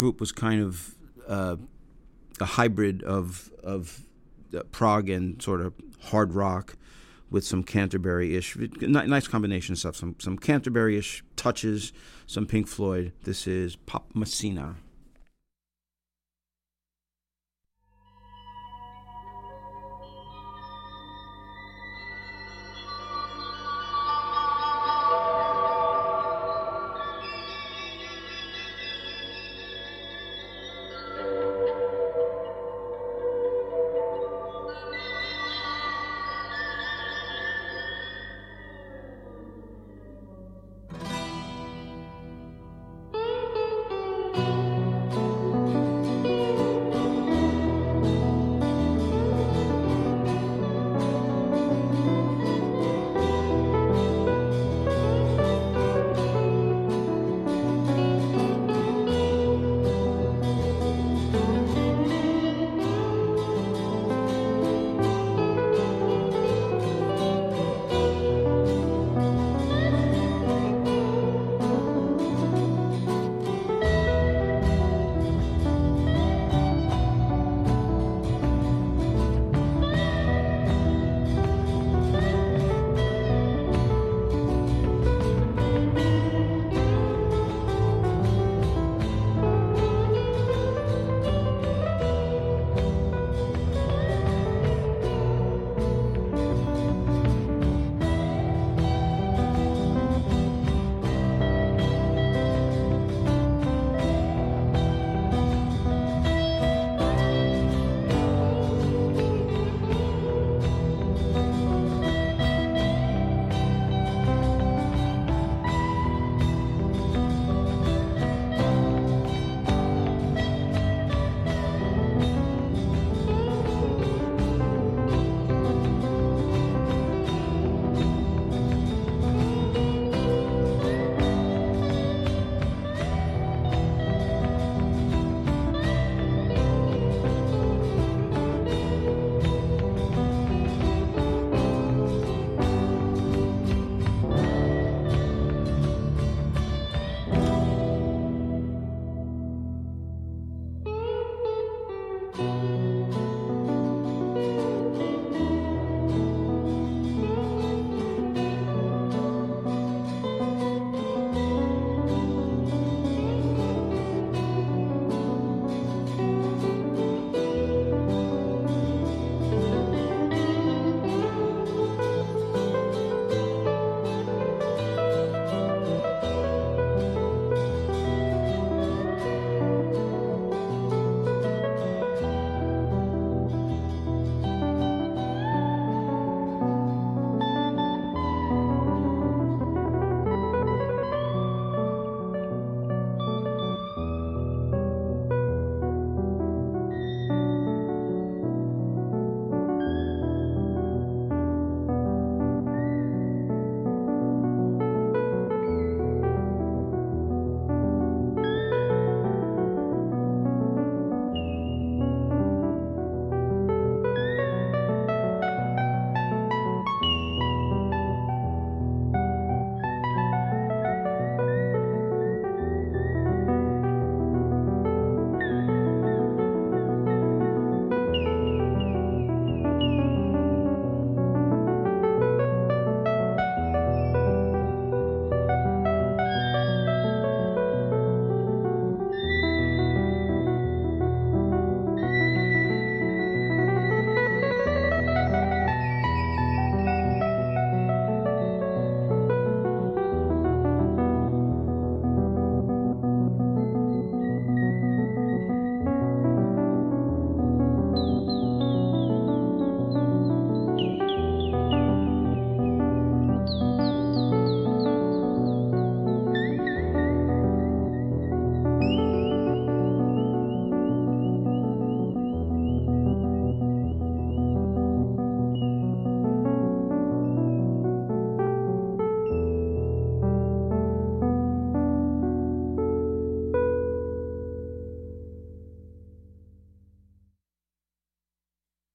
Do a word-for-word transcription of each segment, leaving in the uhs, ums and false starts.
group was kind of uh, a hybrid of of uh, prog and sort of hard rock with some Canterbury-ish, nice combination of stuff, some some Canterbury-ish touches, some Pink Floyd. This is Pop Messina.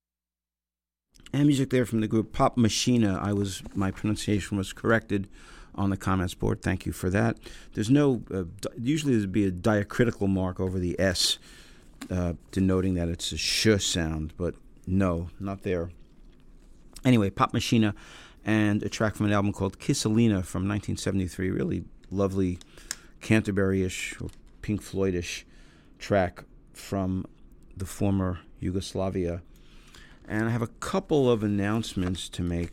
And music there from the group Pop Machina. I was my pronunciation was corrected on the comments board. Thank you for that. There's no, uh, di- usually there'd be a diacritical mark over the S, uh, denoting that it's a sh sound, but no, not there. Anyway, Pop Machina and a track from an album called Kisselina from nineteen seventy-three. Really lovely Canterbury-ish or Pink Floyd-ish track from the former Yugoslavia. And I have a couple of announcements to make.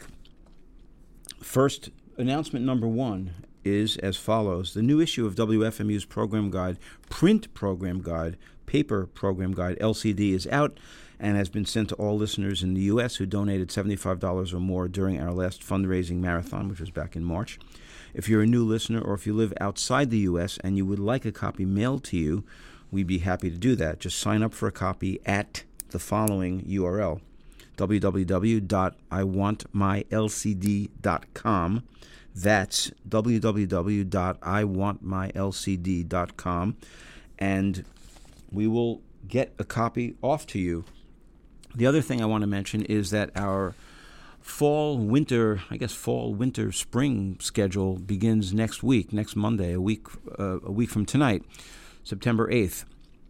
First, announcement number one is as follows. The new issue of W F M U's program guide, print program guide, paper program guide, L C D, is out and has been sent to all listeners in the U S who donated seventy-five dollars or more during our last fundraising marathon, which was back in March. If you're a new listener or if you live outside the U S and you would like a copy mailed to you, we'd be happy to do that. Just sign up for a copy at the following U R L, w w w dot i want my l c d dot com. That's w w w dot i want my l c d dot com, and we will get a copy off to you. The other thing I want to mention is that our fall, winter, I guess fall, winter, spring schedule begins next week, next Monday, a week, uh, a week from tonight, September eighth.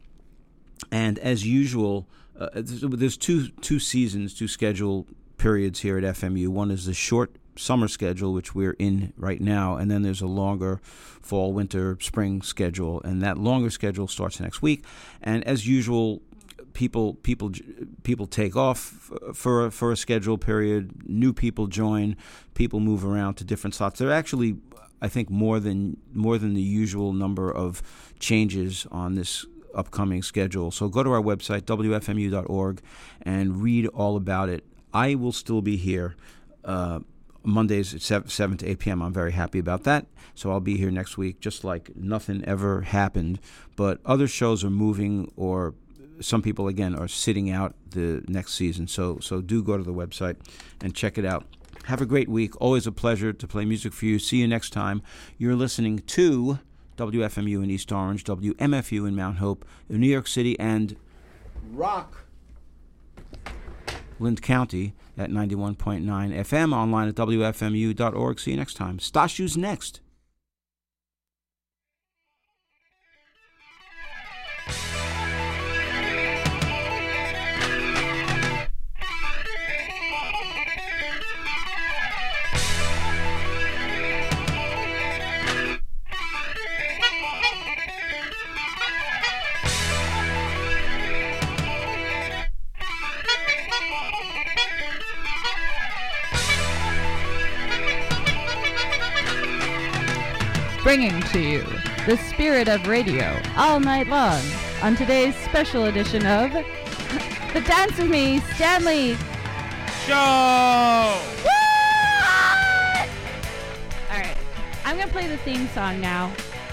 And as usual, uh, there's two two seasons, two schedule periods here at F M U. One is the short summer schedule, which we're in right now, and then there's a longer fall, winter, spring schedule, and that longer schedule starts next week. And as usual, people people people take off for a, for a schedule period. New people join. People move around to different slots. There are actually, I think, more than more than the usual number of changes on this upcoming schedule. So go to our website, w f m u dot org, and read all about it. I will still be here uh, Mondays at seven to eight p.m. I'm very happy about that. So I'll be here next week just like nothing ever happened. But other shows are moving, or some people, again, are sitting out the next season. So so do go to the website and check it out. Have a great week. Always a pleasure to play music for you. See you next time. You're listening to W F M U in East Orange, W M F U in Mount Hope, in New York City, and Rock Lind County at ninety-one point nine F M, online at w f m u dot org. See you next time. Stashu's next. Bringing to you the spirit of radio all night long on today's special edition of the Dance With Me Stanley Show! What? Alright, I'm going to play the theme song now.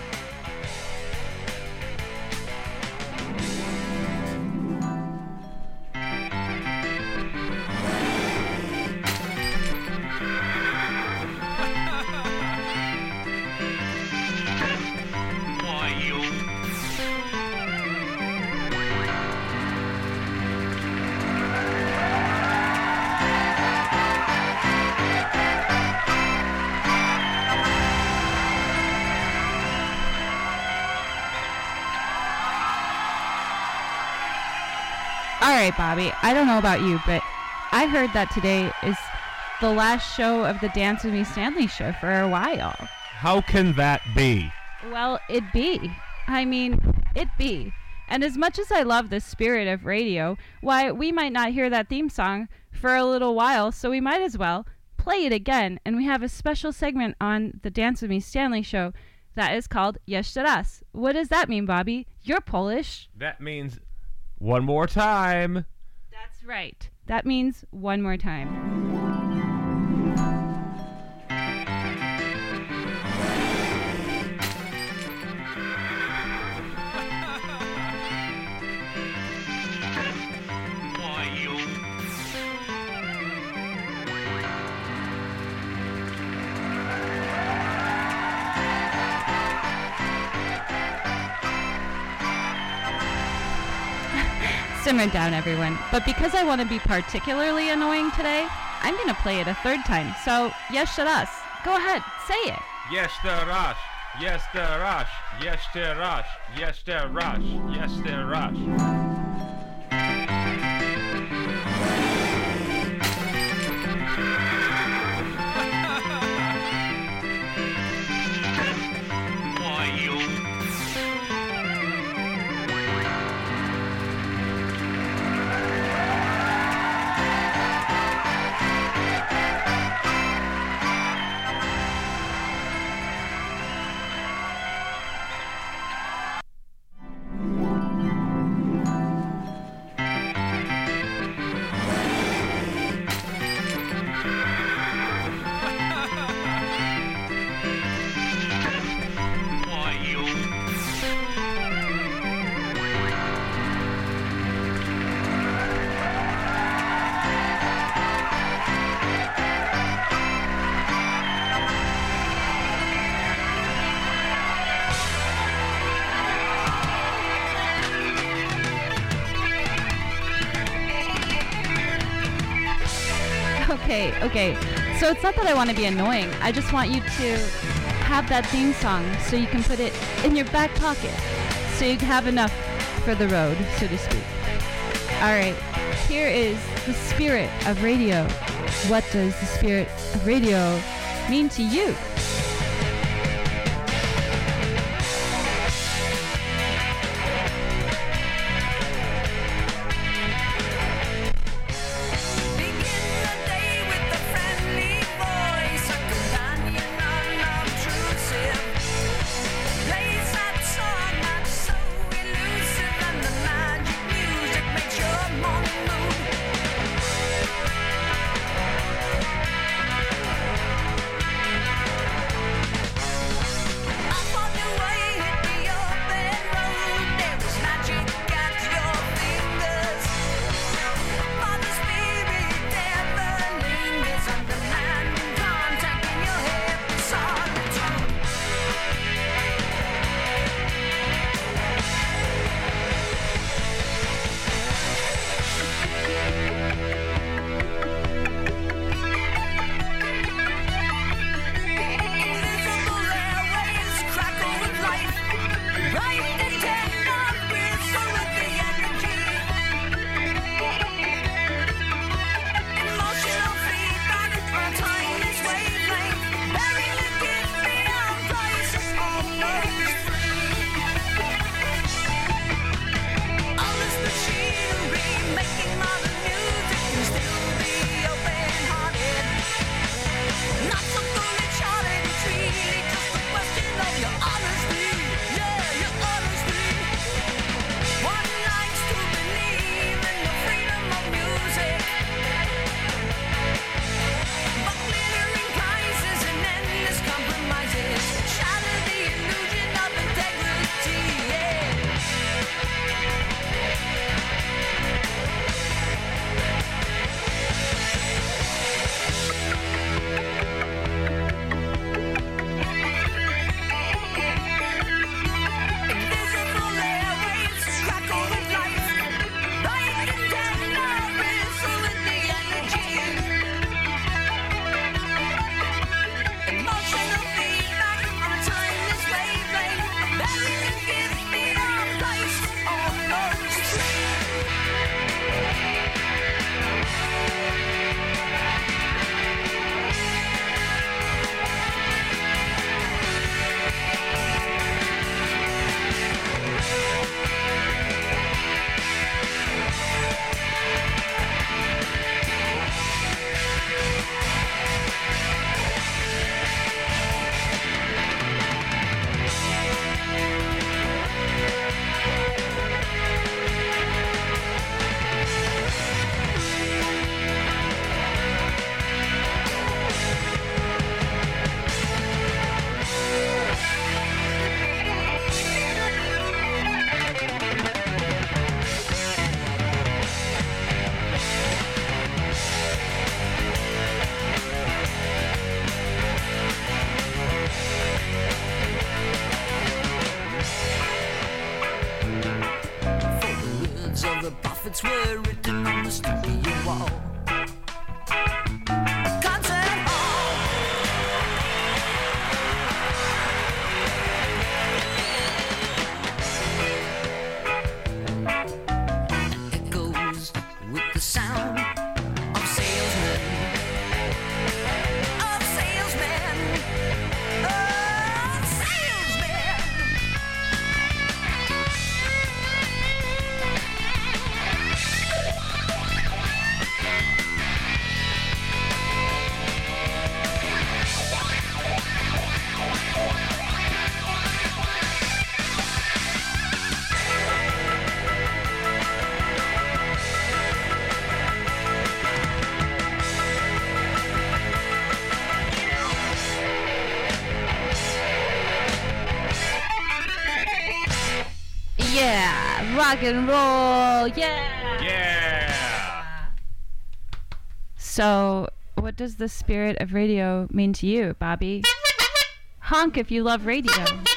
All right, Bobby, I don't know about you, but I heard that today is the last show of the Dance With Me Stanley show for a while. How can that be? Well, it be. I mean, it be. And as much as I love the spirit of radio, why, we might not hear that theme song for a little while, so we might as well play it again. And we have a special segment on the Dance With Me Stanley show that is called Jeszcze raz. What does that mean, Bobby? You're Polish. That means one more time. That's right. That means one more time. Simmer down, everyone. But because I want to be particularly annoying today, I'm going to play it a third time. So, Jeszcze raz. Go ahead. Say it. Jeszcze raz, jeszcze raz, jeszcze raz, jeszcze raz, jeszcze raz. Okay, okay. So it's not that I want to be annoying. I just want you to have that theme song so you can put it in your back pocket. So you have enough for the road, so to speak. Alright, here is the spirit of radio. What does the spirit of radio mean to you? prophets were written on the studio wall. Concert hall. rock and roll. Yeah. Yeah. So, what does the spirit of radio mean to you, Bobby? Honk if you love radio.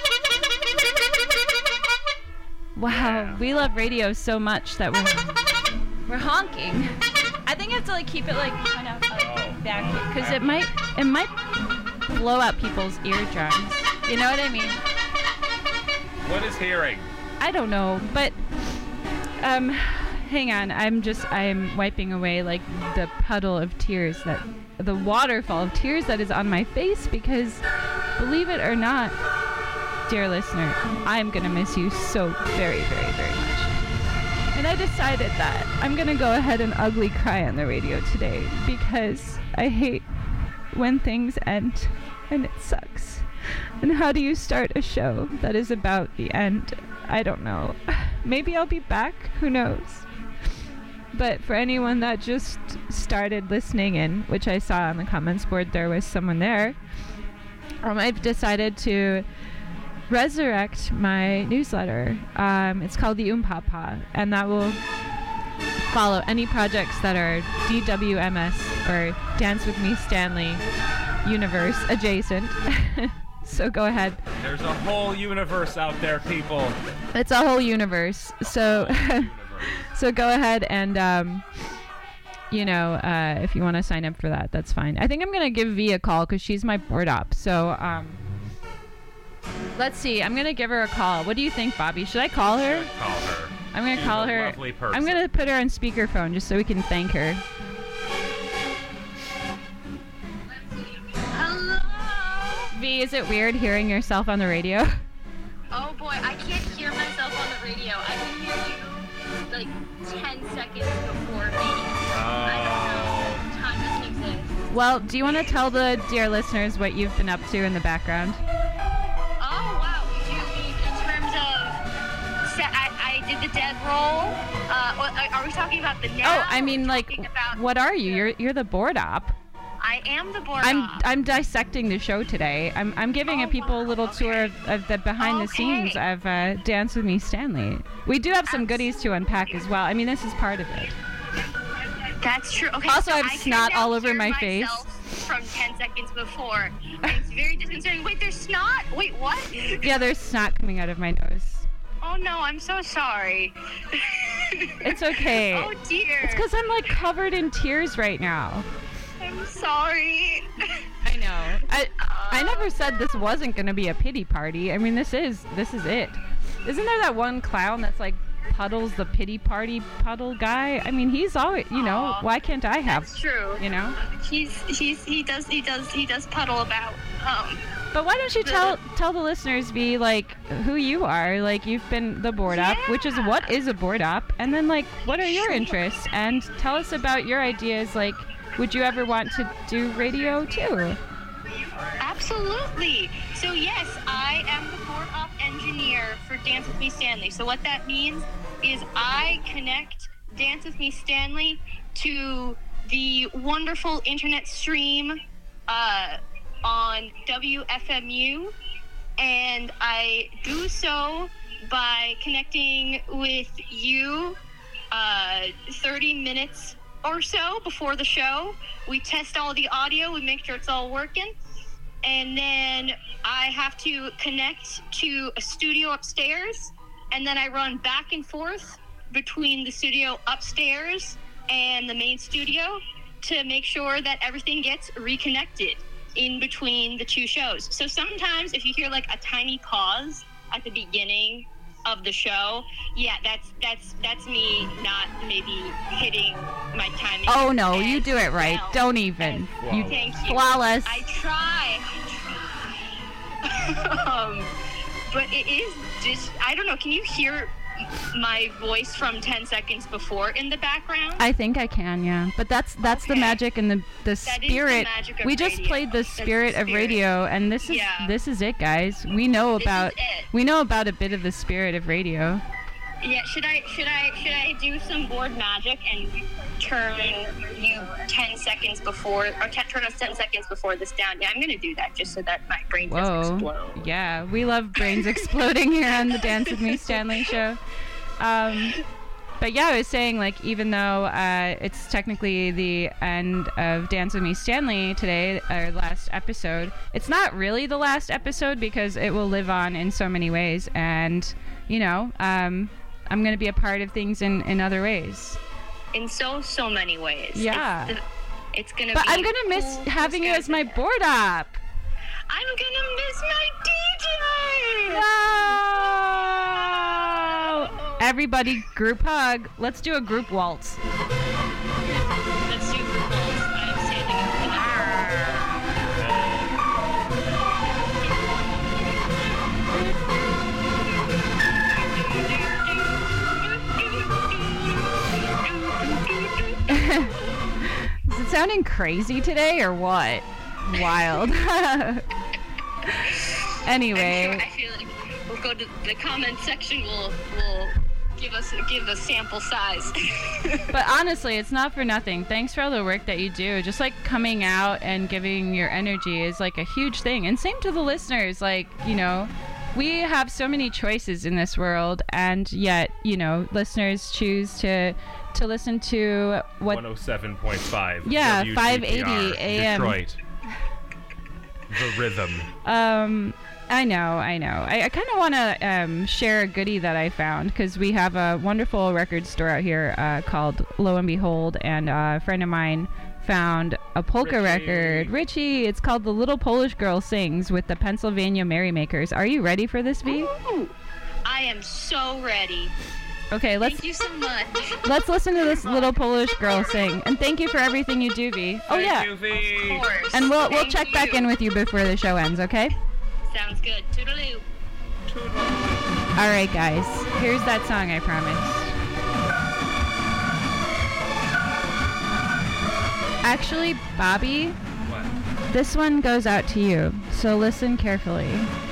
Wow, we love radio so much that we're we're honking. I think I have to like keep it like kind of like, back because it might it might blow out people's eardrums. You know what I mean? What is hearing? I don't know, but um, hang on. I'm just I'm wiping away like the puddle of tears that the waterfall of tears that is on my face because, believe it or not, dear listener, I'm gonna miss you so very, very, very much. And I decided that I'm gonna go ahead and ugly cry on the radio today because I hate when things end and it sucks. And how do you start a show that is about the end? I don't know. Maybe I'll be back. Who knows? But for anyone that just started listening in, which I saw on the comments board, there was someone there. Um, I've decided to resurrect my newsletter. Um, it's called the Oompapa, and that will follow any projects that are D W M S or Dance With Me Stanley universe adjacent. So go ahead. There's a whole universe out there, people. It's a whole universe. So, so go ahead and, um, you know, uh, if you want to sign up for that, that's fine. I think I'm gonna give V a call because she's my board op. So, um, let's see. I'm gonna give her a call. What do you think, Bobby? Should I call her? Call her. I'm gonna She's call a her. lovely person. I'm gonna put her on speakerphone just so we can thank her. Hello. V, is it weird hearing yourself on the radio? Oh boy, I can't hear myself on the radio. I can hear you like ten seconds before me. I don't know. Time doesn't exist. Well, do you want to tell the dear listeners what you've been up to in the background? Oh wow, do you mean in terms of? Se- I, I did the dead roll. Uh, or- are we talking about the now? Oh, I mean, or like, talking about- what are you? You're you're the board op. I am the board I'm op. I'm dissecting the show today. I'm I'm giving Oh, a people wow, a little okay. tour of, of the behind the scenes Okay. of uh, Dance With Me Stanley. We do have some goodies to unpack as well. I mean, this is part of it. That's true. Okay. Also, so I have can snot now all over hear my face. myself from ten seconds before. And it's very disconcerting. Wait, there's snot? Wait, what? Yeah, there's snot coming out of my nose. Oh no, I'm so sorry. It's okay. Oh dear. It's because I'm like covered in tears right now. I'm sorry. I know. I I never said this wasn't gonna be a pity party. I mean, this is this is it. Isn't there that one clown that's like Puddles, the pity party puddle guy? I mean, he's always, you know. Aw, why can't I have? That's true. You know. He's he's he does he does he does puddle about. Um. But why don't you tell tell the listeners, be like, who you are? Like, you've been the board op, which is what is a board op, and then like, what are your interests? And tell us about your ideas. Like, would you ever want to do radio too? Absolutely. So yes, I am the board op engineer for Dance With Me Stanley. So what that means is I connect Dance With Me Stanley to the wonderful internet stream uh, on W F M U, and I do so by connecting with you uh, thirty minutes or so before the show. We test all the audio, we make sure it's all working, and then I have to connect to a studio upstairs, and then I run back and forth between the studio upstairs and the main studio to make sure that everything gets reconnected in between the two shows. So sometimes if you hear like a tiny pause at the beginning of the show, yeah, that's that's that's me not maybe hitting my timing. Oh no, as you do it right. well Don't even. as- You Thank you. flawless. I try. I try. um, but it is just, I don't know, can you hear my voice from ten seconds before in the background? I think I can, yeah. But that's that's the Okay. magic and the the the spirit. magic of We just radio. played the That's the spirit of spirit. radio, and this is Yeah. this is it, guys. We know This about is it. we know about a bit of the spirit of radio. Yeah, should I should I should I do some board magic and turn you ten seconds before, or t- turn us ten seconds before this down? Yeah, I'm gonna do that just so that my brain doesn't Whoa. explode. Yeah, we love brains exploding here on the Dance With Me Stanley show. Um, but yeah, I was saying, like, even though uh, it's technically the end of Dance With Me Stanley today, our last episode, it's not really the last episode because it will live on in so many ways. And, you know, um, I'm going to be a part of things in, in other ways. In so, so many ways. Yeah. It's, the, it's going to But be I'm going to miss cool having you as my disguise. board op. I'm going to miss my D J! No! Everybody, group hug. Let's do a group waltz. Let's do group waltz. I'm standing up for Is it sounding crazy today or what? Wild. Anyway. I feel like we'll go to the comment section. We'll we'll give us give a sample size. But honestly, it's not for nothing. Thanks for all the work that you do. Just like coming out and giving your energy is like a huge thing. And same to the listeners. Like, you know, we have so many choices in this world, and yet, you know, listeners choose to to listen to what one oh seven point five. Yeah, W G P R, five eighty A M. Detroit. The rhythm. Um, I know, I know. I, I kind of want to um, share a goodie that I found because we have a wonderful record store out here uh, called Lo and Behold, and uh, a friend of mine found a polka Richie. record. Richie, it's called The Little Polish Girl Sings with the Pennsylvania Merrymakers. Are you ready for this, V? Ooh, I am so ready. Okay, let's Thank you so much. let's listen to this little Polish girl sing. And thank you for everything you do, V. Oh Thank yeah. you, V. Of course. And we'll we'll Thank check back you. in with you before the show ends, okay? Sounds good. Toodaloo. All right, guys. Here's that song I promised. Actually, Bobby, What? this one goes out to you. So listen carefully.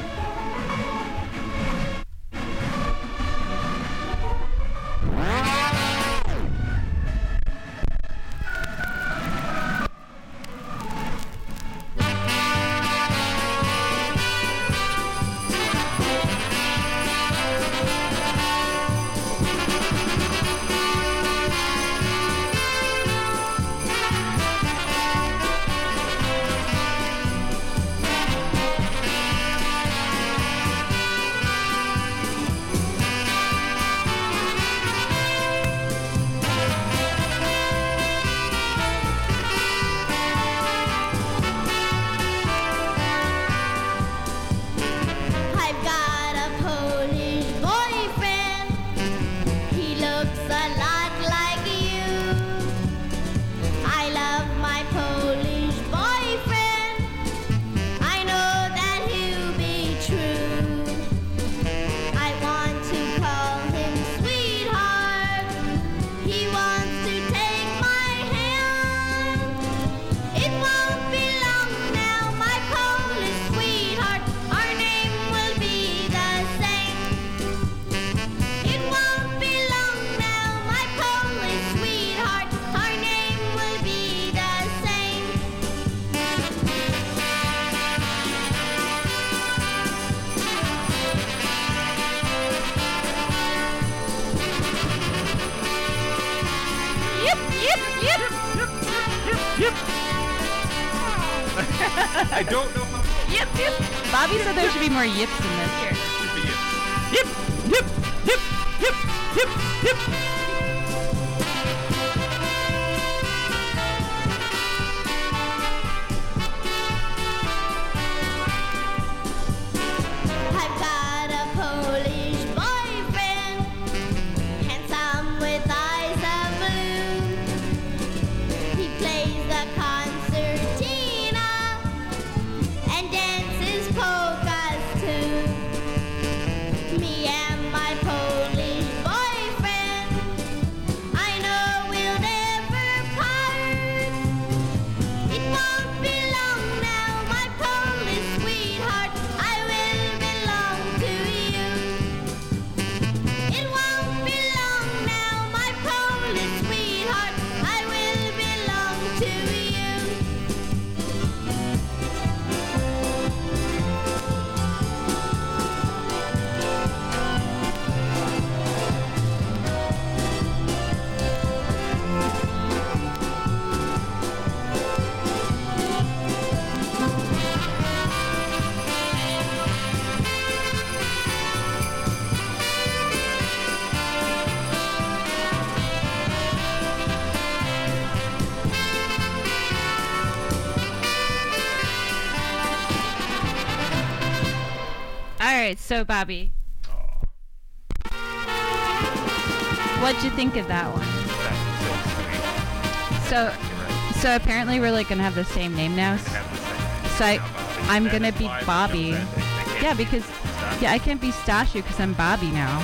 I've got a Polish boyfriend. He looks a lot like you. I love my Polish boyfriend. I know that he'll be true. I want to call him sweetheart. He wants to take my hand. It won't be long now, my Polish sweetheart. Our name will be the same. It won't be long now, my Polish sweetheart. Our name will be the same. Yip, yip, yip. I don't know how. Yip, yip. Bobby said there should be more yips in this. Here. Should be it. Yip, yip, yip, yip, yip, yip. I've got a Polish boyfriend, handsome with eyes of blue. He plays the concertina and dances polkas too. Me and my Polish boyfriend right, so Bobby, what'd you think of that one? So, so apparently we're like gonna have the same name now. So I, I'm gonna be Bobby. Yeah, because yeah, I can't be Stashu because I'm Bobby now.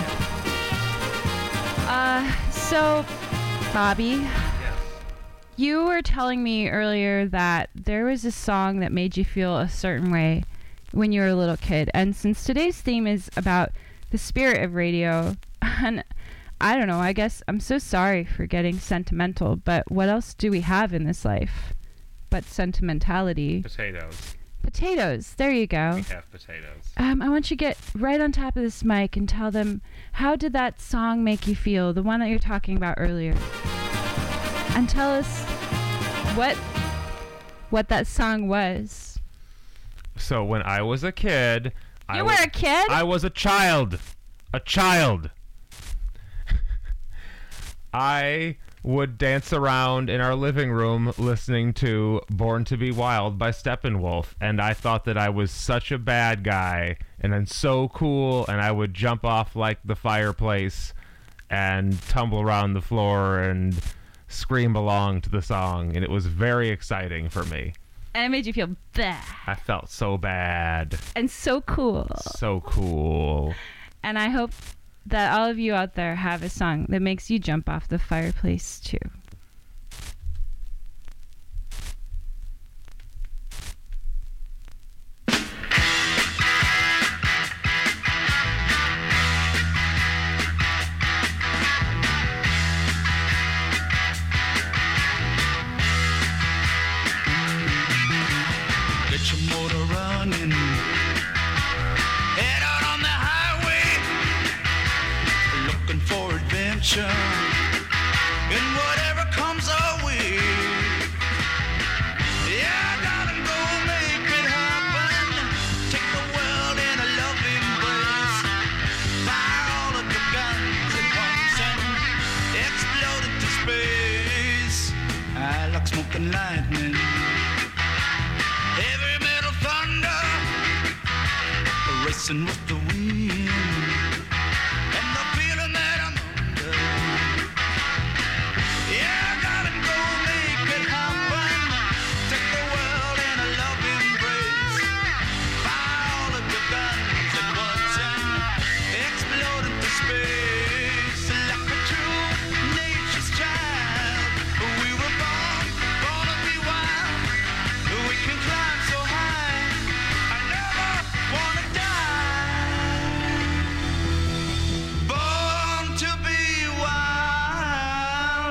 Uh, so Bobby, you were telling me earlier that there was a song that made you feel a certain way when you were a little kid, and since today's theme is about the spirit of radio, and I don't know, I guess I'm so sorry for getting sentimental, but what else do we have in this life but sentimentality? Potatoes. Potatoes. There you go. We have potatoes. Um, I want you to get right on top of this mic and tell them, how did that song make you feel, the one that you're talking about earlier? And tell us what what that song was. So when I was a kid, I You was, were a kid? I was a child. A child. I would dance around in our living room listening to Born to Be Wild by Steppenwolf, and I thought that I was such a bad guy and then so cool, and I would jump off like the fireplace and tumble around the floor and scream along to the song, and it was very exciting for me. And it made you feel bad. I felt so bad. And so cool. So cool. And I hope that all of you out there have a song that makes you jump off the fireplace too. Get your motor running. Head out on the highway, looking for adventure in whatever comes our way. Yeah, I gotta go make it happen. Take the world in a loving embrace. Fire all of your guns at once and explode into space. I like smoking lightning. Heavy metal thunder, racing with the wind, and the feeling that I'm under. Yeah, I gotta go make it happen. Take the world in a loving embrace. Fire all of your guns at once and explode into space. Like a true nature's child, we were born, born to be wild. We can climb so high, I never wanna die. Born to be wild.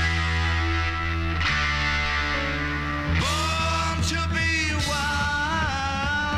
Born to be wild.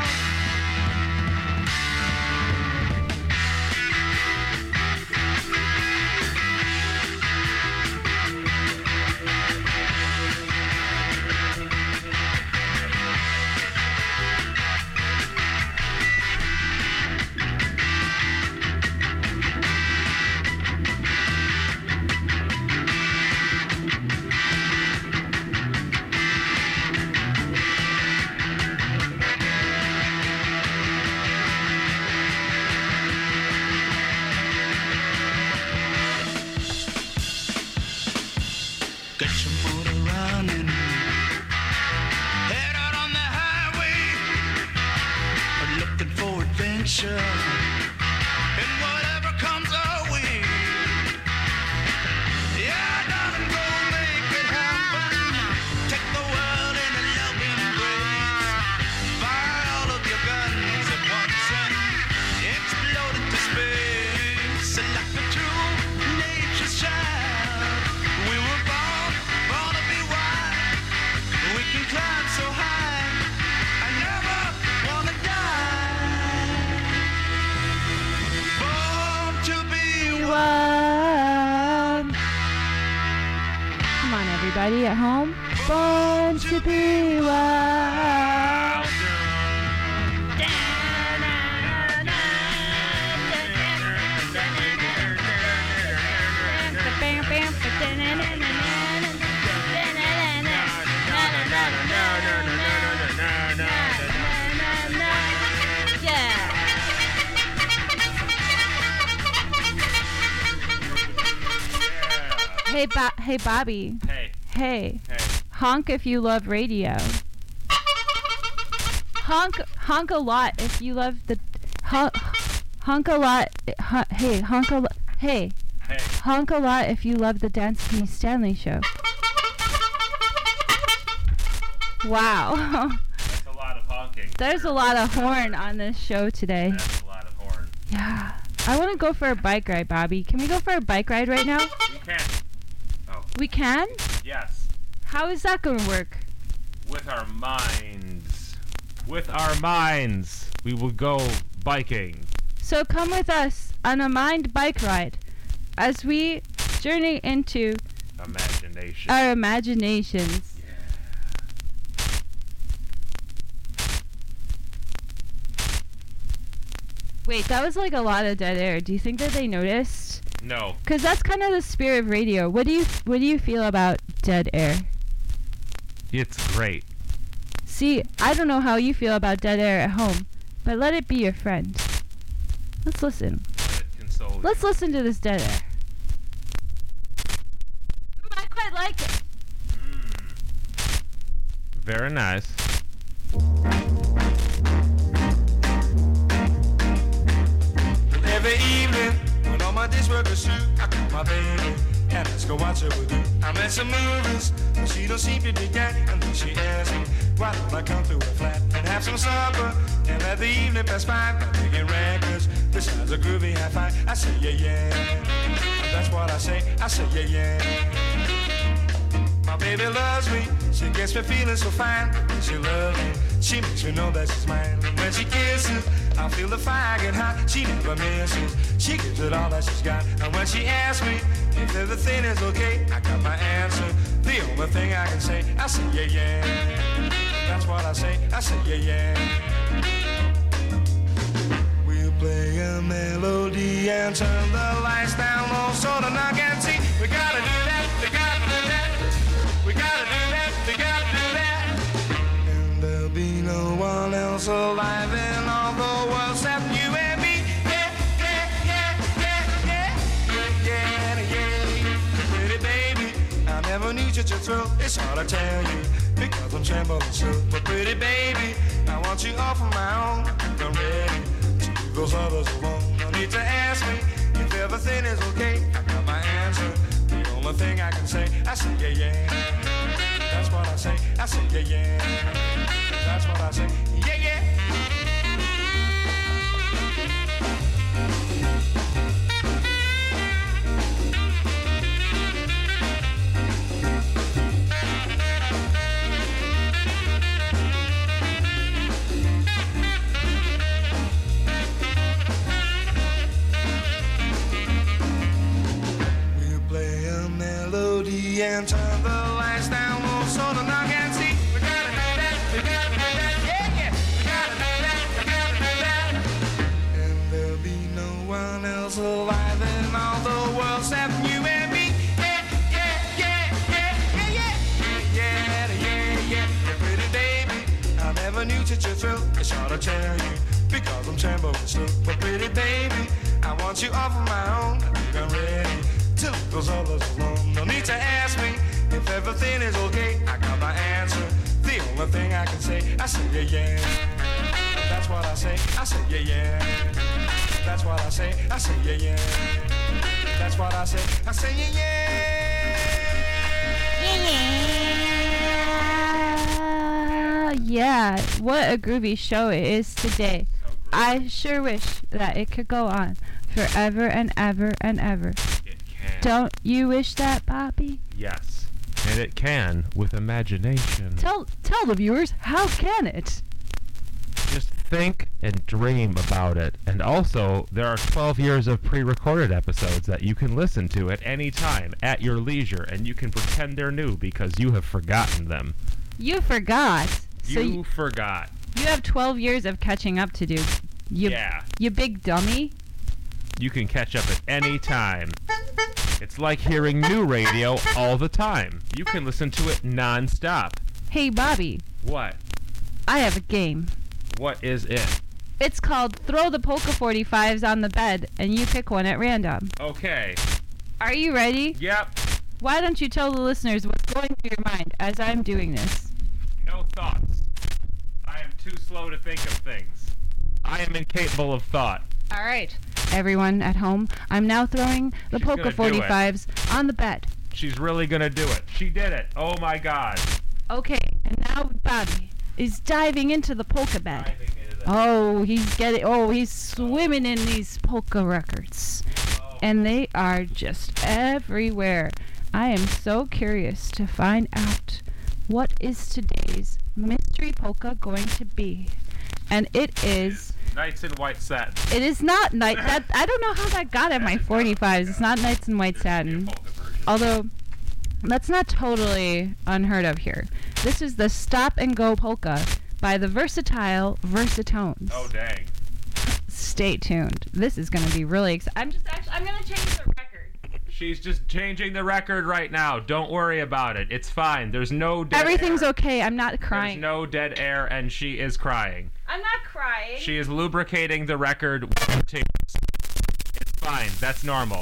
Get your motor running. Head out on the highway, looking for adventure in whatever comes our way. Yeah, I gotta go make it happen. Take the world in a loving embrace. Fire all of your guns at once and explode into space. Like a true nature's child, we were born, born to be wild. We can climb so high, I never wanna die. Born to be Wild. Come on, everybody at home. Born to be wild. Yeah. Hey, Bo- hey, Bobby. Hey, Hey. hey. Honk if you love radio. Honk, honk a lot if you love the. Honk, honk a lot. Hon, hey, honk a lot. Hey, Hey. honk a lot if you love the Dance with Me Stanley show. Wow. That's a lot of honking. There's a lot of horn on this show today. That's a lot of horn. Yeah. I want to go for a bike ride, Bobby. Can we go for a bike ride right now? You can. Oh, We can? yes. How is that going to work? With our minds. With our minds. We will go biking. So come with us on a mind bike ride as we journey into Imagination. our imaginations. Wait, that was like a lot of dead air. Do you think that they noticed? No. Because that's kind of the spirit of radio. What do you What do you feel about dead air? It's great. See, I don't know how you feel about dead air at home, but let it be your friend. Let's listen. Let it console you. Let's listen to this dead air. Mm, I quite like it. Very nice. Every evening, when all my days work are through, I call my baby and let's go watch her with you. I'm at some movies, but she don't seem to be getting. And then she asks me, why don't I come to her flat and have some supper and let the evening pass by by picking records. This sounds a groovy high five. I say yeah yeah, and that's what I say. I say yeah yeah. My baby loves me, she gets me feeling so fine. When she loves me, she makes me know that she's mine. And when she kisses, I feel the fire get hot. She never misses, she gives it all that she's got. And when she asks me if everything is okay, I got my answer. The only thing I can say, I say yeah yeah. That's what I say, I say yeah yeah. We'll play a melody and turn the lights down low so the knock can see. We gotta do that, we gotta do that. We gotta do that, we gotta do that. And there'll be no one else alive in all the world except you and me. Yeah, yeah, yeah, yeah, yeah, yeah, yeah, yeah. Pretty baby, I never knew such a thrill. It's hard to tell you because I'm trembling so. But pretty baby, I want you all for my own. I'm ready to leave those others alone. No need to ask me if everything is okay. I got my answer. The only thing I can say, I say yeah yeah. That's what I say, I say yeah yeah. That's what I say, yeah yeah. We'll play a melody and turn the lights down low so the knock can see. We gotta do that, we gotta do that, yeah, yeah. We gotta do that, we gotta do that. And there'll be no one else alive in all the world except you and me. Yeah, yeah, yeah, yeah, yeah, yeah, yeah, yeah, yeah. Yeah, pretty baby, I never knew such a thrill. It's hard to tell you because I'm trembling still. But pretty baby, I want you all for my own. I think I'm ready to leave those others alone. No need to ask me if everything is okay. I got my answer. The only thing I can say, I say yeah yeah. That's what I say. I say yeah yeah. That's what I say. I say yeah yeah. That's what I say. I say yeah yeah. Yeah. Yeah. What a groovy show it is today. I sure wish that it could go on forever and ever and ever. It can. Don't you wish that, Bobby? Yes. And it can with imagination. Tell tell the viewers, how can it? Just think and dream about it. And also, there are twelve years of pre-recorded episodes that you can listen to at any time, at your leisure, and you can pretend they're new because you have forgotten them. You forgot. So You you, forgot. you have twelve years of catching up to do. You, Yeah. You big dummy. You can catch up at any time. It's like hearing new radio all the time. You can listen to it non-stop. Hey, Bobby, What? I have a game. What is it? It's called Throw the Polka forty-fives on the bed, and you pick one at random. Okay. Are you ready? Yep. why don't you tell the listeners what's going through your mind as I'm doing this? No thoughts. I am too slow to think of things. I am incapable of thought. All right, everyone at home, I'm now throwing the She's Polka gonna do forty-fives on the bed. She's really gonna do it. She did it. Oh my god. Okay, and now Bobby is diving into the polka bed. Diving into the- Oh, he's getting. Oh, he's swimming in these polka records, Oh. and they are just everywhere. I am so curious to find out what is today's mystery polka going to be, and it is. Knights in white satin. It is not night. That I don't know how that got at my forty-fives. It's not Knights in White Satin. Although, that's not totally unheard of here. This is the Stop and Go Polka by the versatile Versatones. Oh dang. Stay tuned. This is going to be really exciting. I'm just actually, I'm going to change the record. She's just changing the record right now. Don't worry about it. It's fine. There's no dead Everything's air. okay. I'm not There's crying. no dead air, and she is crying. I'm not crying. She is lubricating the record with her tears. It's fine. That's normal.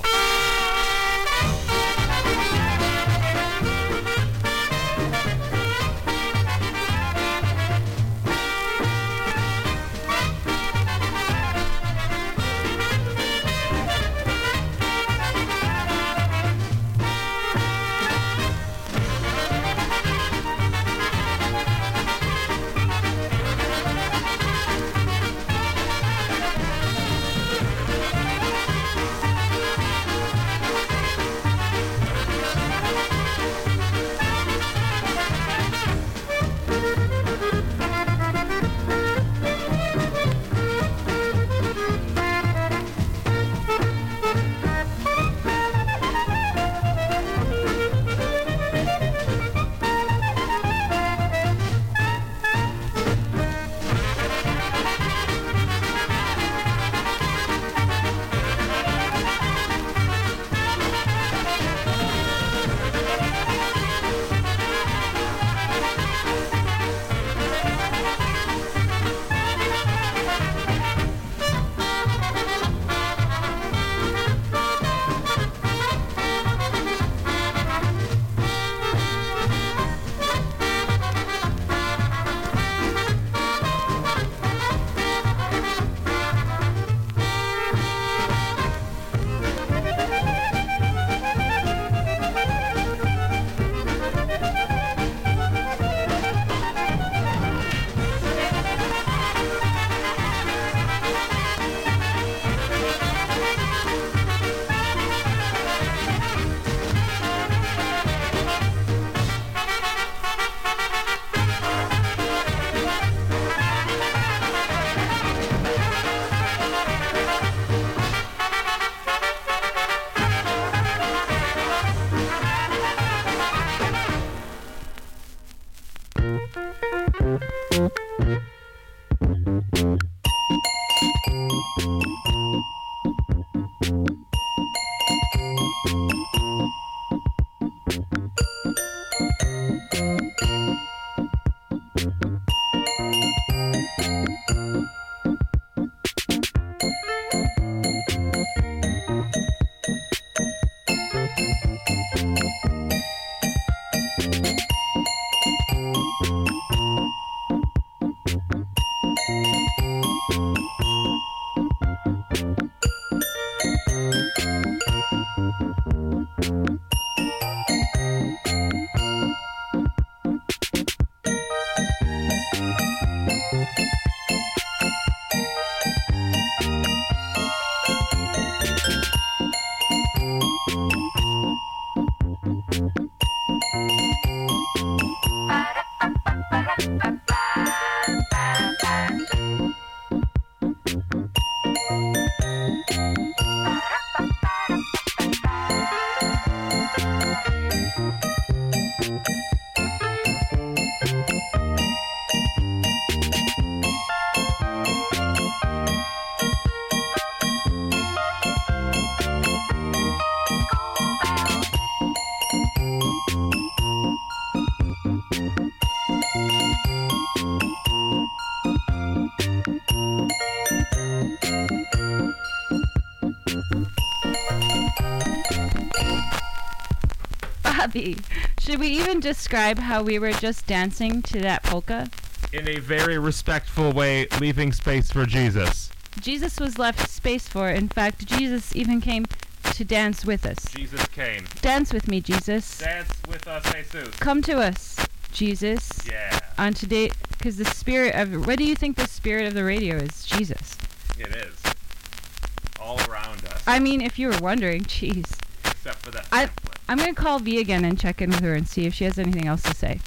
Bobby, should we even describe how we were just dancing to that polka? In a very respectful way, leaving space for Jesus. Jesus was left space for. In fact, Jesus even came to dance with us. Jesus came. Dance with me, Jesus. Dance with us, Jesus. Come to us, Jesus. Yeah, On today, because the spirit of, what do you think the spirit of the radio is? Jesus. it is. All around us. I mean, if you were wondering, jeez. Except for that I, pamphlet. I'm going to call V again and check in with her and see if she has anything else to say.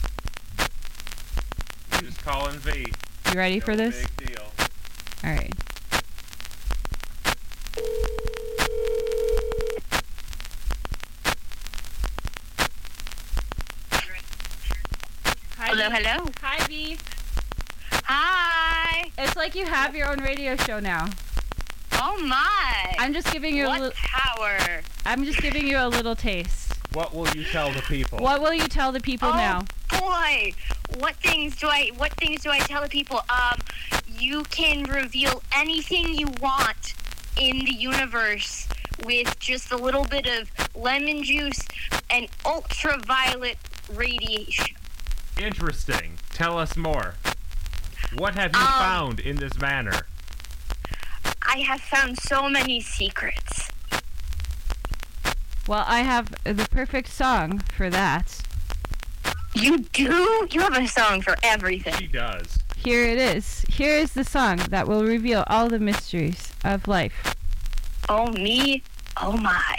Just calling V. You ready No for this? big deal. All right. Hi, Hello, V. hello. Hi, V. Hi. It's like you have your own radio show now. Oh my. I'm just giving you a what little. power? I'm just giving you a little taste. What will you tell the people? What will you tell the people oh now? boy. What things do I what things do I tell the people? Um you can reveal anything you want in the universe with just a little bit of lemon juice and ultraviolet radiation. Interesting. Tell us more. What have you Um, found in this manner? I have found so many secrets. Well, I have the perfect song for that. You do? You have a song for everything. She does. Here it is. Here is the song that will reveal all the mysteries of life. Oh me, oh my.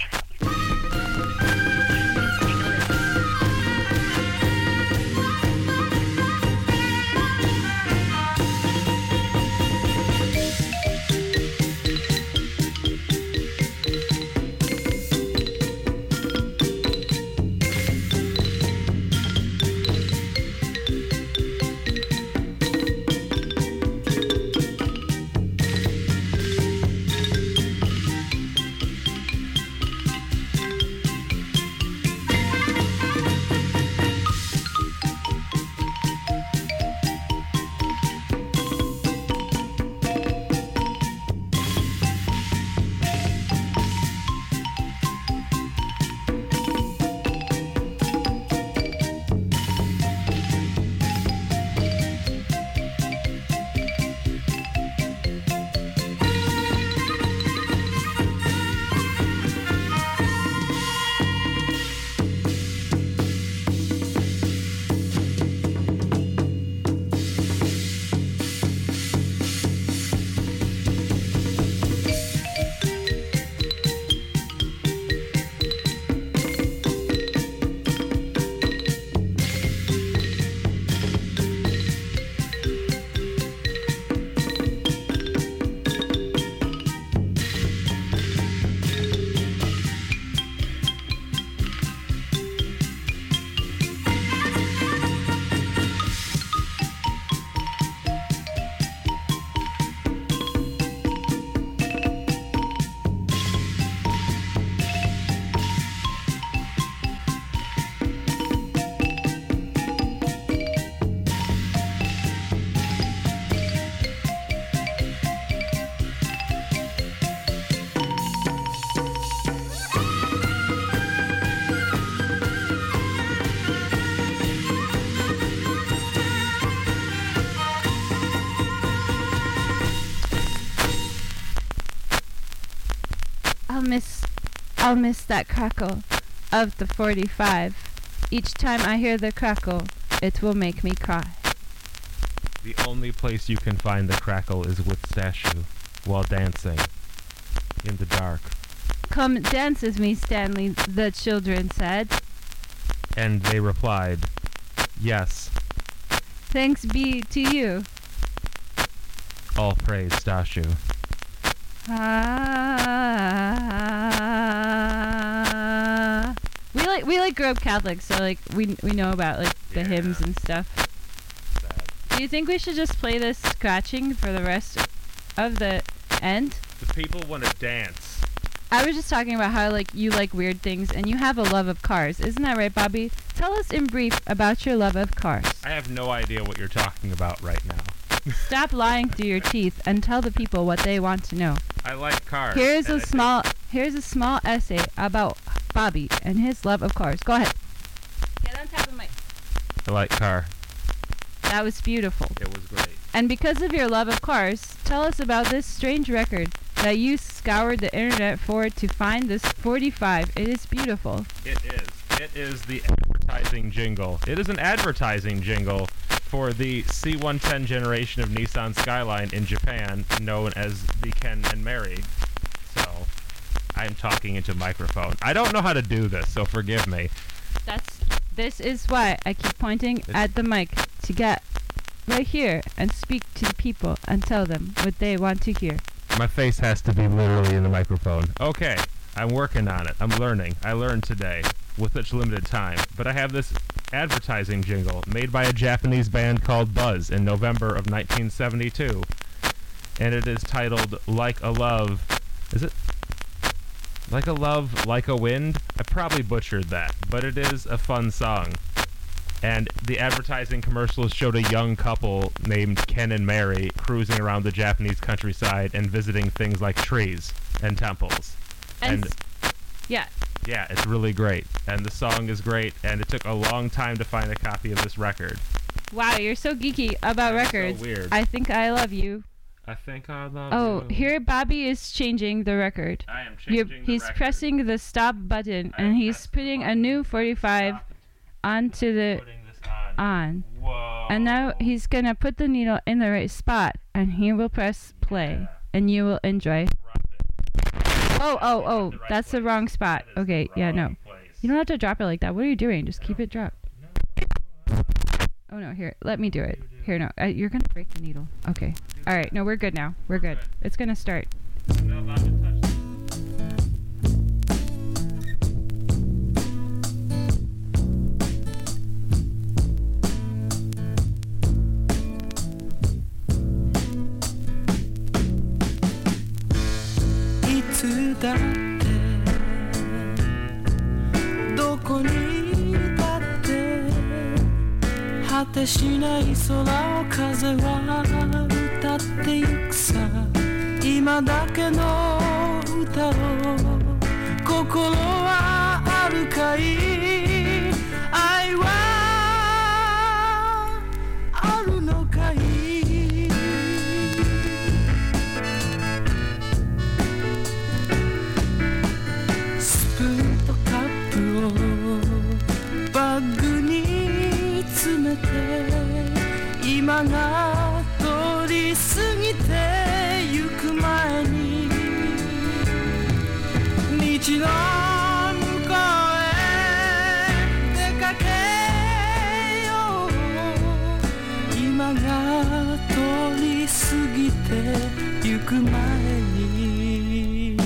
I'll miss, I'll miss that crackle of the forty-five. Each time I hear the crackle, it will make me cry. The only place you can find the crackle is with Stashu while dancing in the dark. Come dance with me, Stanley, the children said. And they replied, yes, Thanks be to you. all praise Stashu. Ah. We like we like grew up Catholic, so like we we know about like the Yeah. hymns and stuff. Sad. Do you think we should just play this scratching for the rest of the end? The people want to dance. I was just talking about how like you like weird things and you have a love of cars. Isn't that right, Bobby? Tell us in brief about your love of cars. I have no idea what you're talking about right now. Stop lying through your teeth and tell the people what they want to know. I like cars. Here's and a I think- small here's a small essay about Bobby and his love of cars. Go ahead. Get on top of the mic. I like car. That was beautiful. It was great. And because of your love of cars, tell us about this strange record that you scoured the internet for to find this forty-five. It is beautiful. It is. It is the advertising jingle. It is an advertising jingle for the C one ten generation of Nissan Skyline in Japan, known as the Ken and Mary. So, I'm talking into microphone. I don't know how to do this, so forgive me. That's. This is why I keep pointing It's- at the mic to get right here and speak to the people and tell them what they want to hear. My face has to be literally in the microphone. Okay, I'm working on it. I'm learning. I learned today with such limited time. But I have this advertising jingle made by a Japanese band called Buzz in November of nineteen seventy-two. And it is titled Like a Love. Is it? Like a Love, Like a Wind? I probably butchered that, but it is a fun song. And the advertising commercials showed a young couple named Ken and Mary cruising around the Japanese countryside and visiting things like trees and temples. And, And s- yeah, yeah, it's really great. And the song is great, and it took a long time to find a copy of this record. wow, you're so geeky about That's so records. weird. I think I love you. I think I love Oh, you. here Bobby is changing the record. I am You're, changing the he's record. pressing the stop button I and am he's pressing putting the a button. new forty-five Stop. onto the Putting this on. on. Whoa. And now he's gonna put the needle in the right spot and he will press play Yeah. and you will enjoy. Drop it. Oh, oh, oh, The right that's the place. wrong spot. That is Okay, the yeah, no. wrong place. You don't have to drop it like that. What are you doing? Just keep it dropped. Oh no, here, let me do it. Here, no, uh, you're gonna break the needle. Okay. All right, no, we're good now. We're good. It's gonna start. No, not to touch it. いつだってどこにだって果てしない空を風は歌ってゆくさ今だけの歌を心はあるかい愛はあるのかいスプーンとカップをバッグに詰めて今が通り過ぎてゆく前に道の向こうへ出かけよう今が通り過ぎてゆく前に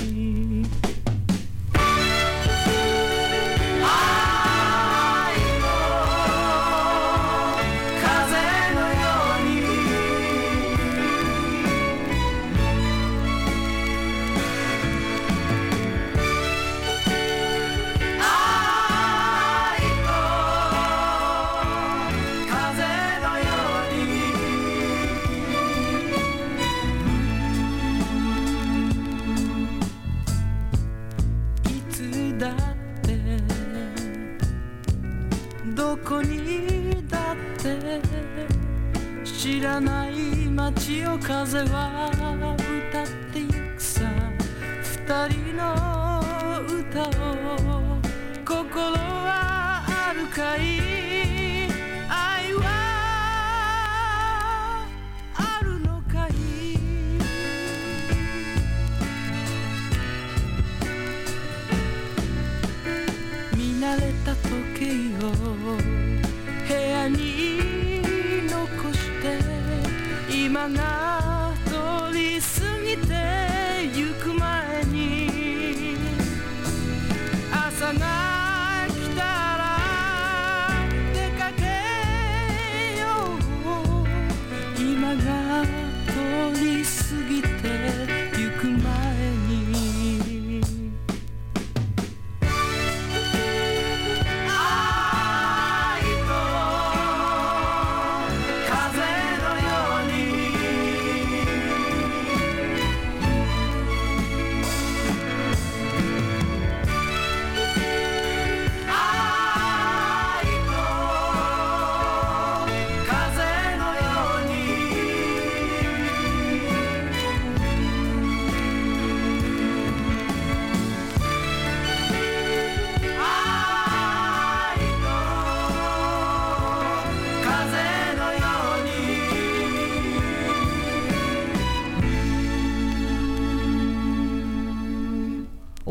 どこにだって知らない街を風は歌ってゆくさ二人の歌を心はあるかい愛はあるのかい見慣れた時計を部屋に残して今が通り過ぎてゆく前に朝が来たら出かけよう今が通り過ぎてゆく前に愛と風のように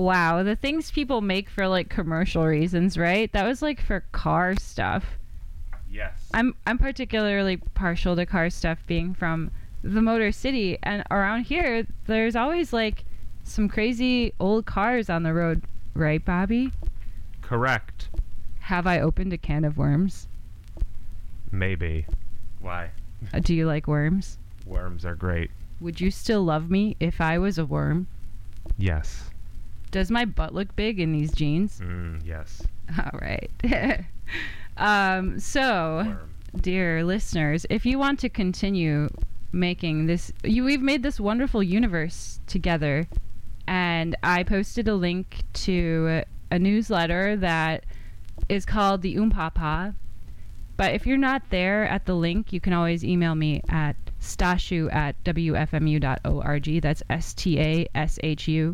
Wow, the things people make for like commercial reasons, right? That was like for car stuff. Yes. I'm I'm particularly partial to car stuff being from the Motor City, and around here there's always like some crazy old cars on the road, right, Bobby? Correct. Have I opened a can of worms? Maybe. Why? Uh, do you like worms? Worms are great. Would you still love me if I was a worm? Yes. Does my butt look big in these jeans? Mm, yes. All right. um, so, Worm. dear listeners, if you want to continue making this, you we've made this wonderful universe together, and I posted a link to a newsletter that is called the Oompapa. But if you're not there at the link, you can always email me at stashu at w f m u dot org. That's S T A S H U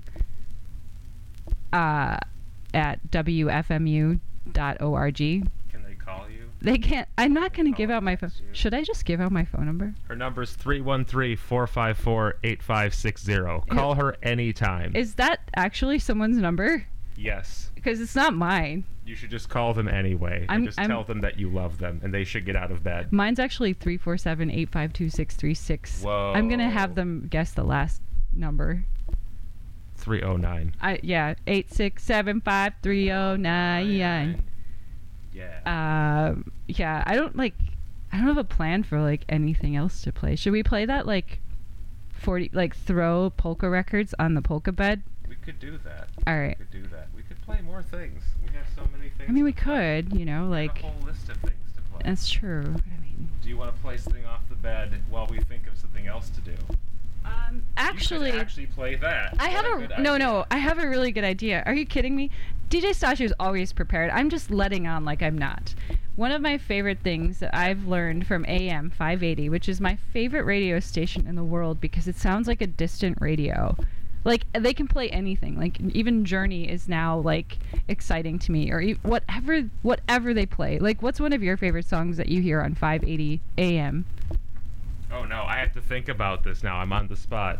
uh, at w f m u dot org. Can they call you? They can't. I'm not going to call give out my phone. you. Should I just give out my phone number? Her number's three one three, four five four, eight five six zero. Call her anytime. Is that actually someone's number? Yes. Because it's not mine. You should just call them anyway. I'm- and just I'm- tell them that you love them and they should get out of bed. Mine's actually three four seven, eight five two, six three six. Whoa. I'm going to have them guess the last number. three oh nine. I yeah, eight six seven five three oh nine. Yeah. Um, yeah, I don't like. I don't have a plan for like anything else to play. Should we play that like forty like throw polka records on the polka bed? We could do that. All right. We could do that. We could play more things. We have so many things. I mean, we to play. could, you know, We have like a whole list of things to play. that's true. I mean, Do you want to play something off the bed while we think of something else to do? um, actually, you could actually play that. I have What a, good no, idea. no. I have a really good idea. Are you kidding me? D J Stashu is always prepared. I'm just letting on like I'm not. One of my favorite things that I've learned from A M five eighty, which is my favorite radio station in the world because it sounds like a distant radio. Like they can play anything. Like even Journey is now like exciting to me, or e- whatever, whatever they play. Like, what's one of your favorite songs that you hear on five eighty A M? Oh no, I have to think about this now. I'm on the spot.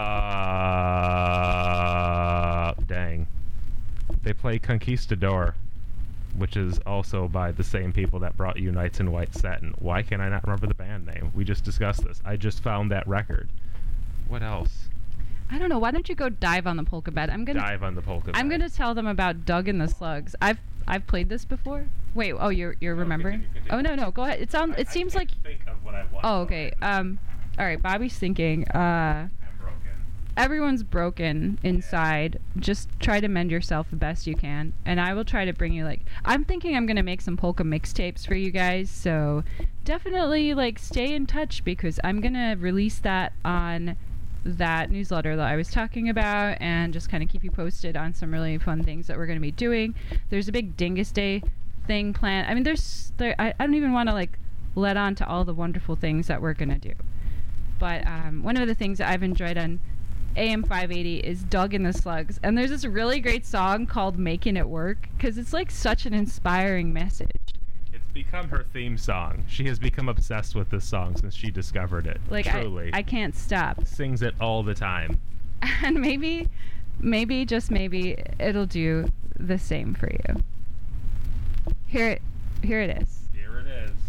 Uh, dang. They play Conquistador, which is also by the same people that brought you Nights in White Satin. Why can I not remember the band name? We just discussed this. I just found that record. What else? I don't know. Why don't you go dive on the polka bed? I'm gonna Dive on the polka. I'm bed. gonna tell them about Doug and the Slugs. I've I've played this before. Wait. Oh, you're you're No, remembering? continue, continue. Oh no no. Go ahead. It sounds. I- It I seems can't like. Think of what I want. Oh okay. Um. All right. Bobby's thinking. Uh. I'm broken. Everyone's broken inside. Just try to mend yourself the best you can, and I will try to bring you like. I'm thinking I'm gonna make some polka mixtapes for you guys. So definitely like stay in touch because I'm gonna release that on that newsletter that I was talking about and just kind of keep you posted on some really fun things that we're going to be doing. There's a big Dingus Day thing planned. I mean, there's there. I, I don't even want to like let on to all the wonderful things that we're going to do. But um, one of the things that I've enjoyed on A M five eighty is Doug and the Slugs. And there's this really great song called Making It Work because it's like such an inspiring message. It's become her theme song. She has become obsessed with this song since she discovered it. Like Truly. I, I can't stop. Sings it all the time. And maybe, maybe, just maybe, it'll do the same for you. Here, it, here it is. Here it is.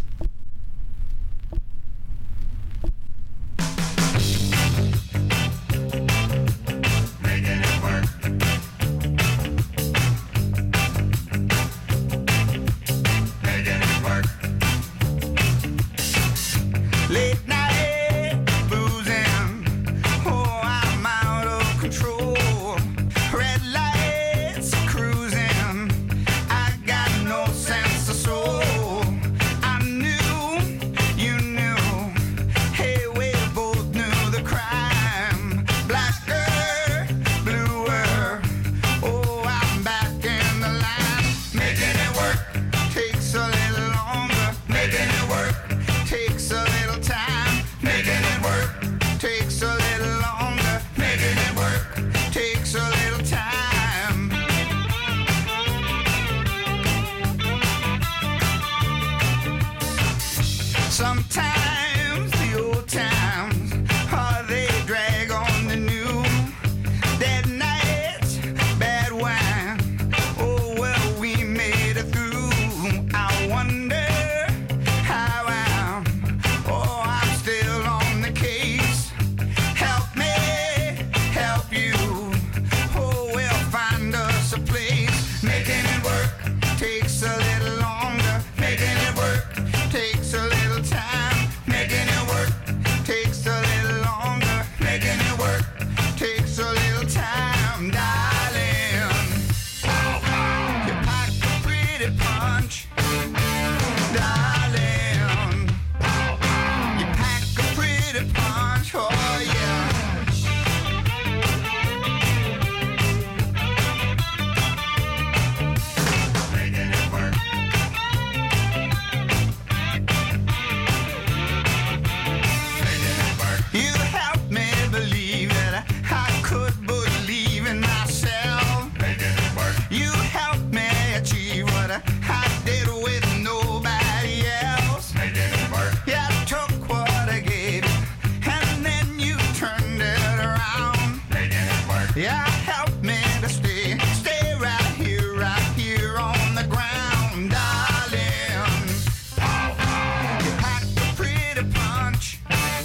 Making it work. Making it work. Late night boozing. Oh, I'm out of control. Red lights cruising. I got no sense of soul. I knew you knew. Hey, we both knew the crime. Blacker, bluer. Oh, I'm back in the line. Making it work takes a little longer. Making it work takes a little time. Making it work takes a little longer. Making it work takes a little time. Sometimes the old times, oh, they drag on the new. Dead nights, bad pretty punch, darling. You pack a pretty punch, oh yeah. Making it work. Making it work. You helped me believe that I could believe in myself. Making it work. You helped me achieve what I did with nobody else. Making it work. Yeah, I took what I gave you, and then you turned it around. Making it work. Yeah, help me to stay, stay right here, right here on the ground, darling. You packed a pretty punch,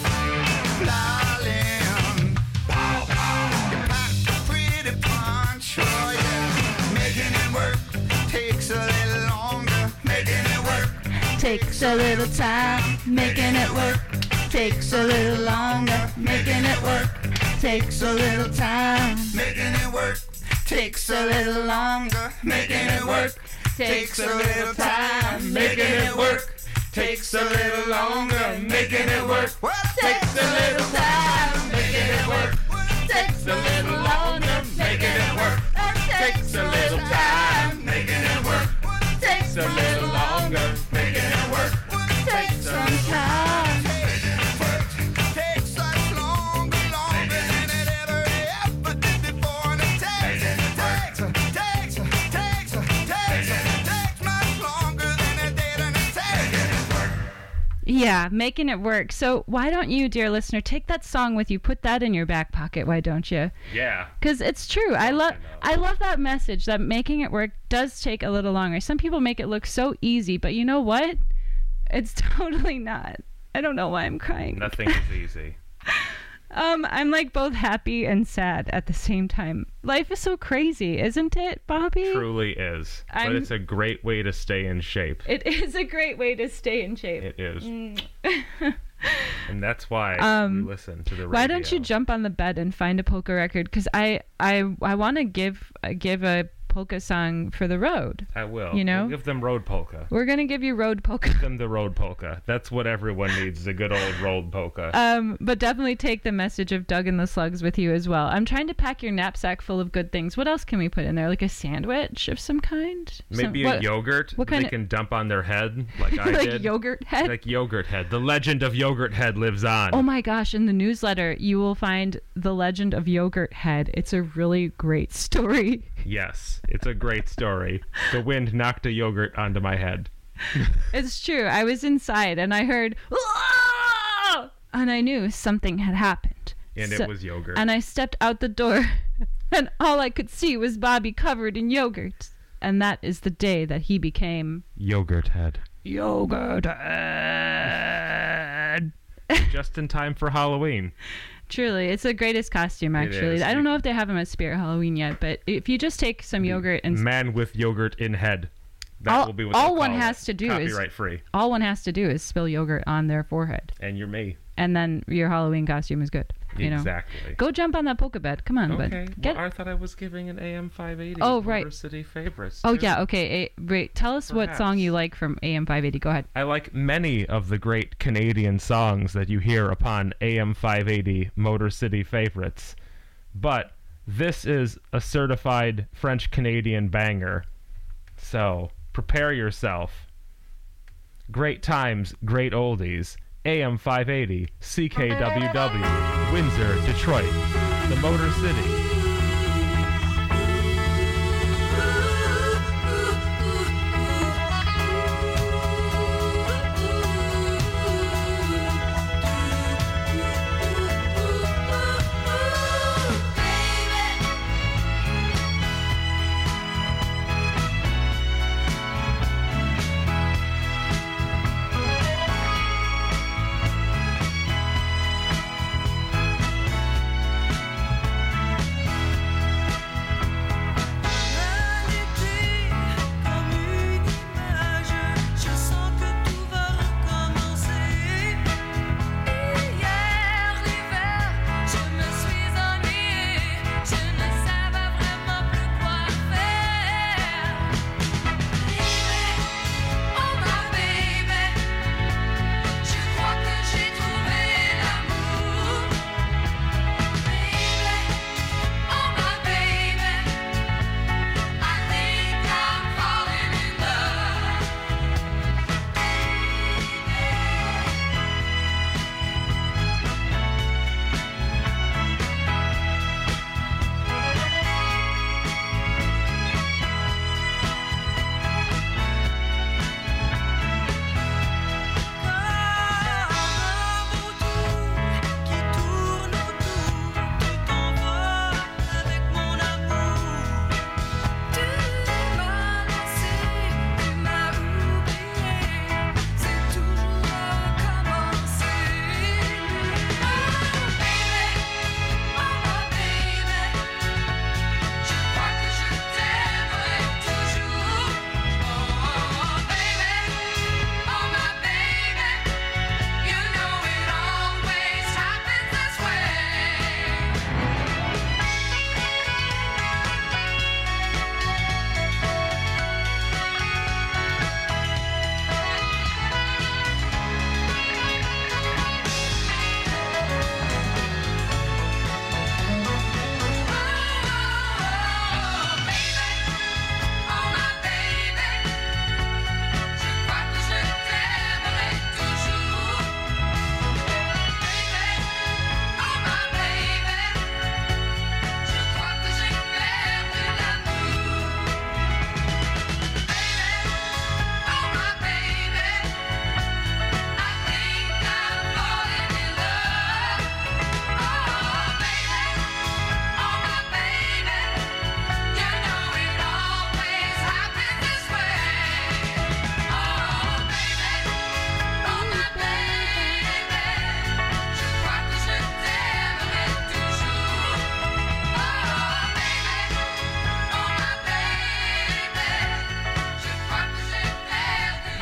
darling. You packed a pretty punch, oh yeah. Making it work takes a little longer. Making it work. Takes a little time, making it work. Takes a little longer, making it work. Takes a little time, Making it work takes a little longer. Making it work takes a little time. Making it work takes a little longer. Making it work takes a little time. Making it work takes a little longer. Making it work takes a little time. Making it work takes a little longer. Making it work takes some time. Takes us longer, longer than it ever, ever did before. And it takes, takes, takes, takes, takes, takes much longer than it did, and it takes. Yeah, making it work. So why don't you, dear listener, take that song with you, put that in your back pocket, why don't you? Yeah. Because it's true. I love I love that message that making it work does take a little longer. Some people make it look so easy, but you know what? It's totally not. I don't know why I'm crying. Nothing is easy. Um, I'm like both happy and sad at the same time. Life is so crazy, isn't it, Bobby? Truly is. I'm- But it's a great way to stay in shape. It is a great way to stay in shape. It is. Mm. And that's why Um, we listen to the radio. Why don't you jump on the bed and find a polka record? Because I, I, I want to give uh, give a polka song for the road. I will. You know? We'll give them road polka. We're gonna give you road polka. Give them the road polka. That's what everyone needs, is a good old road polka. Um, but definitely take the message of Doug and the Slugs with you as well. I'm trying to pack your knapsack full of good things. What else can we put in there? Like a sandwich of some kind? Maybe Some- a what- yogurt what that kind they of- can dump on their head, like I like did. yogurt head? Like Yogurt Head. The legend of Yogurt Head lives on. Oh my gosh, in the newsletter, you will find the legend of Yogurt Head. It's a really great story. Yes, it's a great story. The wind knocked a yogurt onto my head. It's true. I was inside and I heard, "Ah!" and I knew something had happened. And So- it was yogurt. And I stepped out the door and all I could see was Bobby covered in yogurt. And that is the day that he became Yogurt Head. Yogurt Head. Just in time for Halloween. Truly, it's the greatest costume, actually. is. I don't know if they have them at Spirit Halloween yet, but if you just take some yogurt and Man with yogurt in head. That All- will be what all they'll one call has it. to do is- Copyright free. all one has to do is spill yogurt on their forehead. And you're me. And then your Halloween costume is good. You know? Exactly. Go jump on that polka bed. Come on, Okay. bud. Get... Well, I thought I was giving an A M five eighty. Oh, right. Motor City favorites. Oh, too. yeah. Okay. A- wait, tell us what song Perhaps. you like from A M five eighty. Go ahead. I like many of the great Canadian songs that you hear upon A M five eighty Motor City favorites. But this is a certified French-Canadian banger. So prepare yourself. Great times, great oldies. A M five eighty, C K W W, Windsor, Detroit, the Motor City.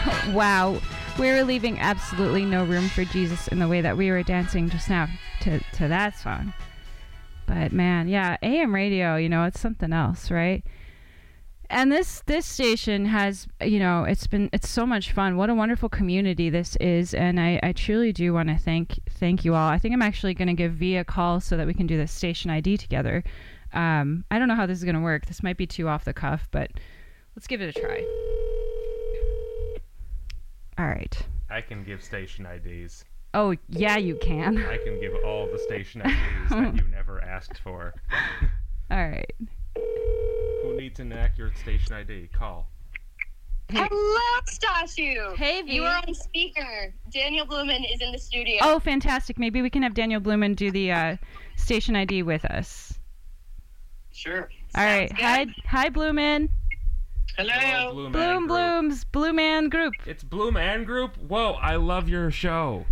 Wow. We were leaving absolutely no room for Jesus in the way that we were dancing just now to, to that song. But man, yeah, A M radio, you know, it's something else, right? And this this station has, you know, it's been it's so much fun. What a wonderful community this is, and I, I truly do want to thank thank you all. I think I'm actually going to give V a call so that we can do the station I D together. Um, I don't know how this is going to work. This might be too off the cuff, but let's give it a try. All right. I can give station I Ds. Oh, yeah, you can. I can give all the station I Ds that you never asked for. All right. Who needs an accurate station I D? Call. Hello, Stashu. Hey, V. You are on speaker. Daniel Blumen is in the studio. Oh, fantastic. Maybe we can have Daniel Blumen do the uh, station I D with us. Sure. All right. good. Hi, hi, Blumen. Hello. Blue Man Bloom Group. Blooms, Blue Man Group. It's Blue Man Group? Whoa, I love your show.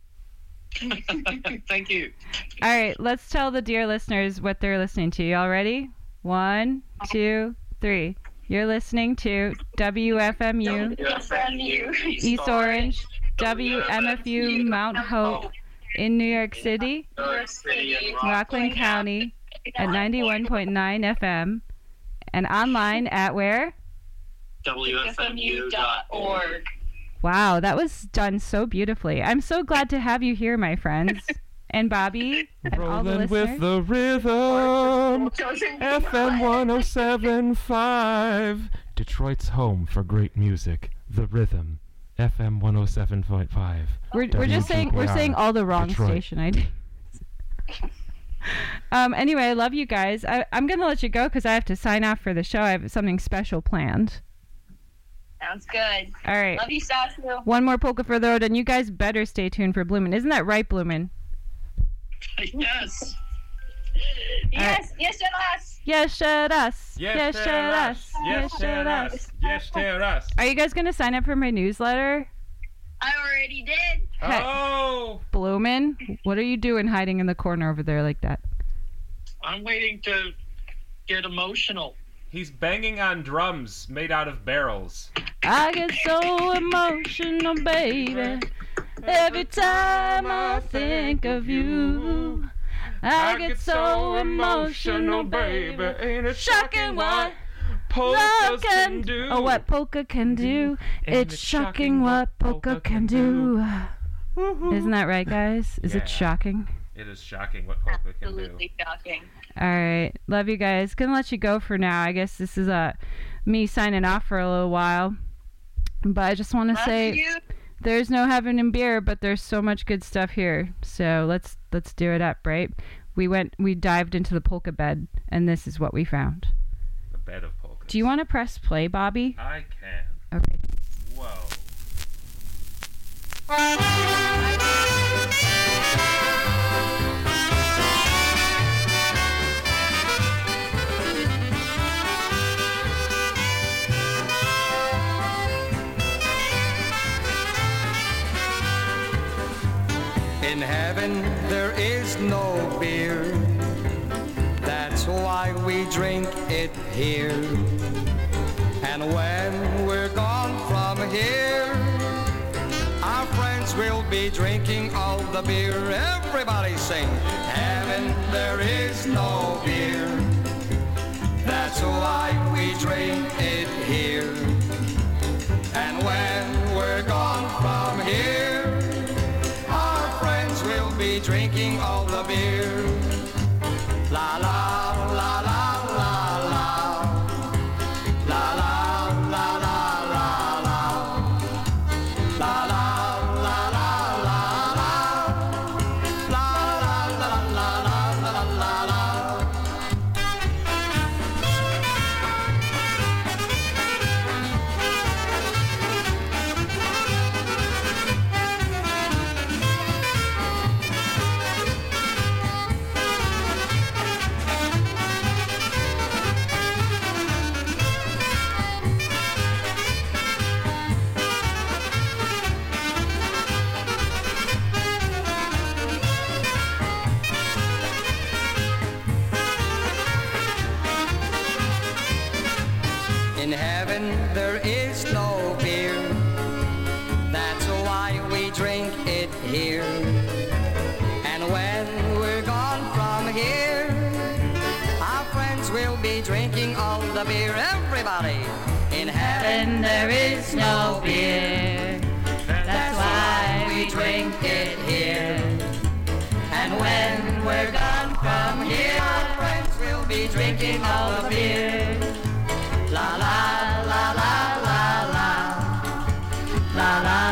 Thank you. All right, let's tell the dear listeners what they're listening to. Y'all ready? One, two, three. You're listening to W F M U, From you. East Orange, W M F U, Mount Hope, in New York City, Rockland County, at ninety-one point nine F M, and online at where? W F M U dot org. Wow, that was done so beautifully. I'm so glad to have you here, my friends. And Bobby, and all the Rolling listeners. with the rhythm. F M one oh seven point five. Detroit's home for great music. The Rhythm. F M one oh seven point five. We're, we're just saying we're saying all the wrong Detroit. station I Ds. um. Anyway, I love you guys. I, I'm gonna let you go because I have to sign off for the show. I have something special planned. Sounds good. All right. Love you, Stashu. One more polka for the road, and you guys better stay tuned for Bloomin'. Isn't that right, Bloomin'? Yes. Yes, yes, yes. Yes, shut us. Yes, shut tell us. us. Yes, tell us. Yes, tell us. Are you guys gonna sign up for my newsletter? I already did. Hey. Oh! Bloomin', what are you doing hiding in the corner over there like that? I'm waiting to get emotional. He's banging on drums made out of barrels. I get so emotional, baby. Every time I think of you, I get so emotional, baby. Ain't it Shocking what polkas love can do? Oh, what polka can do. Ain't It's shocking what polka can do. Isn't that right, guys? Is Yeah. it shocking? It is shocking what polka can do. Absolutely shocking. All right. Love you guys. Gonna let you go for now. I guess this is uh, me signing off for a little while. But I just want to Love say you. there's no heaven in beer, but there's so much good stuff here. So let's let's do it up, right? We went we dived into the polka bed, and this is what we found. The bed of polkas. Do you want to press play, Bobby? I can. Okay. Whoa. In heaven there is no beer. That's why we drink it here. And when we're gone from here, our friends will be drinking all the beer. Everybody sing. Heaven there is no beer. That's why we drink it here. And when we're gone from here, our friends will be drinking all the beer. La la la la la la. La la la la la la. La la la la la la. La la la la la la la. In heaven there is no beer. the beer, everybody. In heaven And there is no beer. That's why we drink it here. And when we're gone from here, our friends will be drinking all the beer. La la la la la la. La la